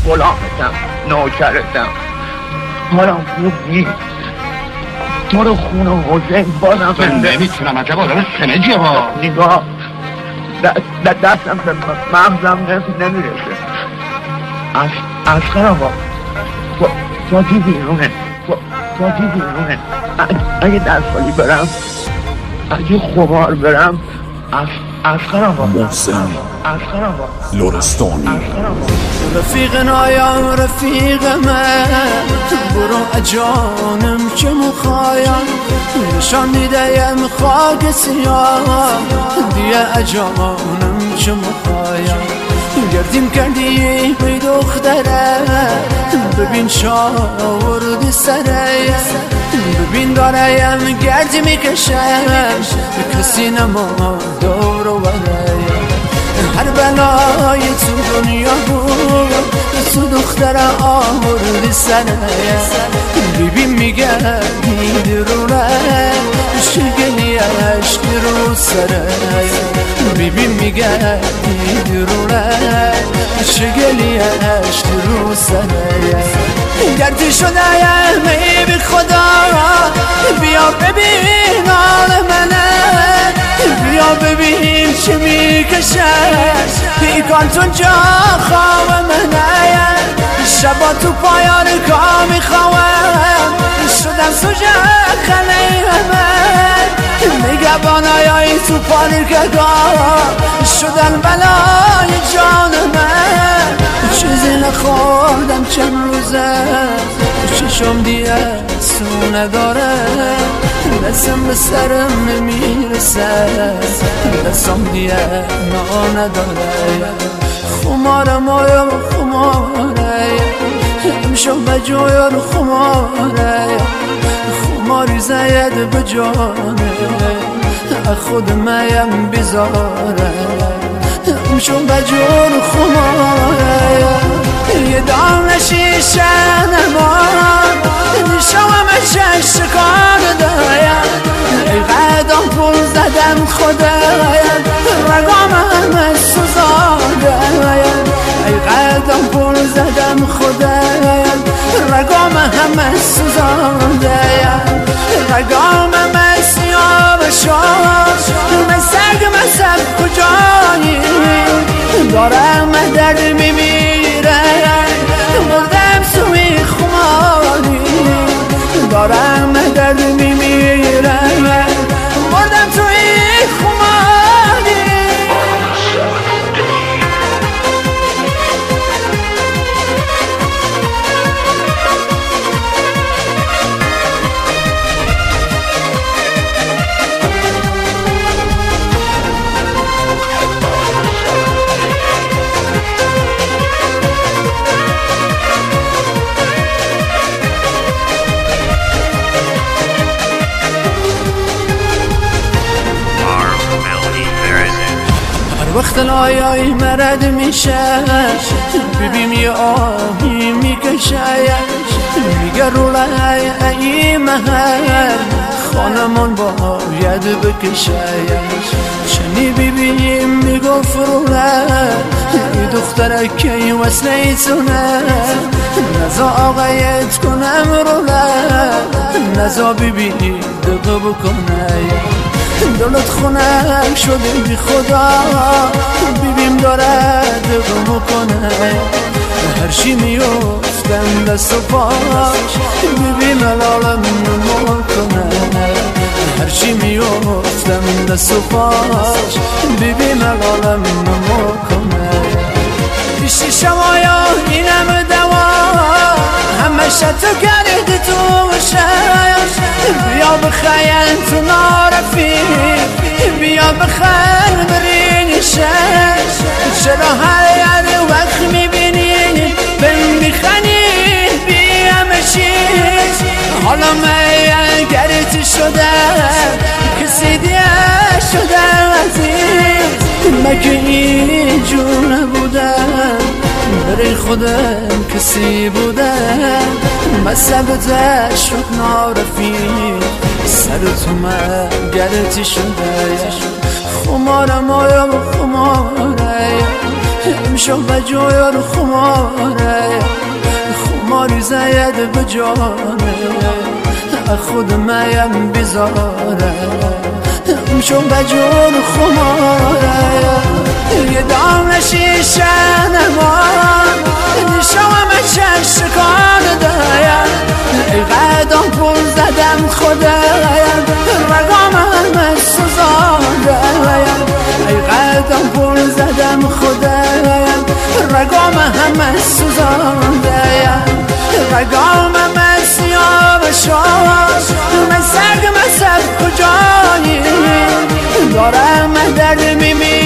غلامتم، نوکرتم. حالم خوب نیست. تو رو خونه حسین بازم من نمیتونم عجبا داره خنجیه با نگاه دستم به مغزم نمیرسه. عسکر آقا فاتی بیرونه. اگه دستخالی برم، اگه خمار برم، عسکر آقا محسن لرستانی. رفیق نایم رفیق من، برو اجانم که مخایم نشان دیدیم خاک سیاه، دیگه اجانم که مخایم گردیم کردی بی دختره، ببین شاوردی سره، ببین داریم گردی میکشم کسی نما دور و برایم. هر بلای تو دنیا بود تو دختره آوردی سره، ببین میگردی درونه شگلی عشق رو سره، ببین میگردی درونه شگلی عشق رو سره. گردی شده می بی خدا بیا ببین حال منه، بیا ببین چه میکشه پیکانتون جا خواب منه. شبا تو پایان کار میخواهم شدم سوژه خنه من، نگهبانای تو پارکگاه شدن بلای جان من. چیزی نخوردم چند روزه چشم دیگه سو نداره، دستم به سرم نمیرسه دستم دیگه نا نداره. خمارم آیا خماره امشب بجایا رو خماره، خماری زید بجانه خود میم بزاره. امشب بجا رو خماره یه دام نشیشه نمان نشوام شکار دایم، ای قدم پول زدم خدایم رگام همه سوزاندایم، ای قدم پول زدم خدایم رگام همه سوزاندایم، رگام همه سیاه شد من سگ مصب کجایی دارم درد میمیره، مردم سوی خماری دارم درد میمیره، مردم توی خماری. وقت لایای مرد میشه ببین یه آهی میکشه، میگه رولای ای محل خانمان باید بکشه. چنی ببینیم میگفت رولای ای دختره که وصله تونه، نزا آقایت کنم رولای نزا ببینی دقه بکنه. دلت خونک شده بی خدا ببین داره دقه میکنه، هرچی میفتم دست و پاش ببین الالم نمکنه، هرچی میفتم دست و پاش ببین الالم نمکنه. پیشی شمایا اینم دوا همه شتو کرده تو شش، بیا بخیل تو نارفی بیا بخیل برین شش، چرا هر وقت میبینی بهم میخنی بیا مشیش، حالا من گرت شده کسی دیگه شده عزیز، مگه اینجور نبودم برای خودم کسی بودم، مصبت شد نارفیق سر تو من گرتی شده. خمارم آیا خماره شو بجور خماره خماری زید بجانه خود مایم بزاره شو بجور خماره یه دام شیشه نمان نشوام شکار دایم ای قدم پول زدم خدایم رگام همه سوزانده ای قدم پول زدم خدایم رگام همه سوزانده رگام همه سیاه شد من سگ مسد کجایی دارم درد میمی